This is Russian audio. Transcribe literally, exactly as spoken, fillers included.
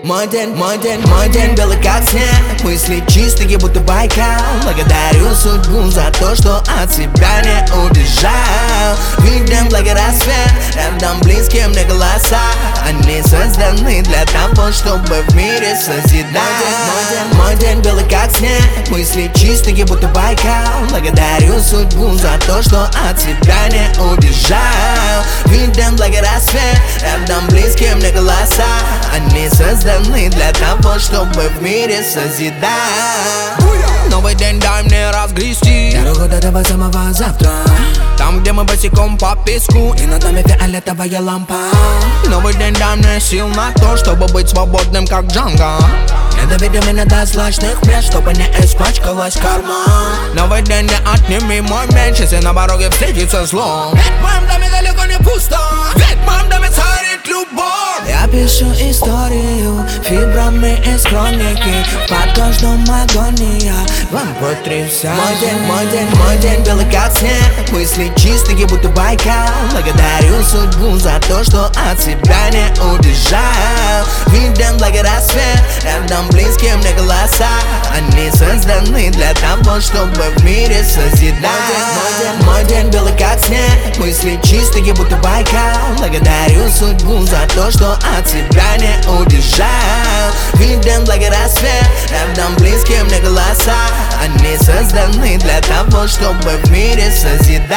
Мой день, мой день, мой день белый как снег. Мысли чистые, будто Байкал. Благодарю судьбу за то, что от себя не убежал. Видим благо рассвет, рядом близкие мне голоса. Они созданы для того, чтобы в мире созидать. Мой день, мой день белый как снег. Мысли чистые, будто Байкал. Благодарю судьбу за то, что от себя не убежал. Видим благо рассвет, рядом близкие мне голоса. Они созданы для того, чтобы в мире созидать. Новый день дай мне разгрести Дорогу до этого самого завтра. Там, где мы босиком по песку, и над нами фиолетовая лампа. Новый день дай мне сил на то, чтобы быть свободным, как Джанго. Не доведи меня до злачных мест, чтобы не испачкалась карма. Новый день не отними мой меч, если на дороге встретится зло. Ведь в моем доме далеко не пусто, ведь в моем доме царит любовь. Я пишу историю фибрами из хроники. Под дождем агония, вам потрясаю. Мой день, мой день, мой день белый как снег. Мысли чистые, будто Байкал. Благодарю судьбу за то, что от себя не убежал. Видим благо рассвет, рядом близкие мне голоса. Они созданы для того, чтобы в мире созидать. Мой день, мой день белый как снег. Мысли чистые, будто Байкал. Благодарю судьбу за то, что от себя не убежал. Видим благо рассвет, рядом близкие мне голоса. Они созданы для того, чтобы в мире созидать.